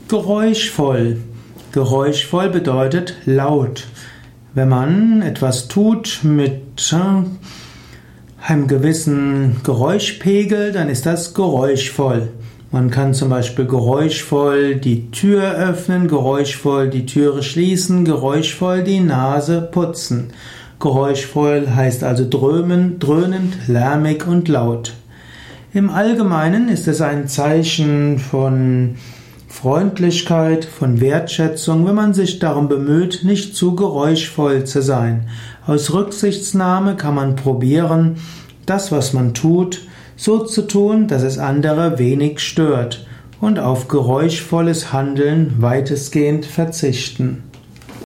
Geräuschvoll. Geräuschvoll bedeutet laut. Wenn man etwas tut mit einem gewissen Geräuschpegel, dann ist das geräuschvoll. Man kann zum Beispiel geräuschvoll die Tür öffnen, geräuschvoll die Türe schließen, geräuschvoll die Nase putzen. Geräuschvoll heißt also dröhnend, lärmig und laut. Im Allgemeinen ist es ein Zeichen von Freundlichkeit, von Wertschätzung, wenn man sich darum bemüht, nicht zu geräuschvoll zu sein. Aus Rücksichtnahme kann man probieren, das, was man tut, so zu tun, dass es andere wenig stört und auf geräuschvolles Handeln weitestgehend verzichten.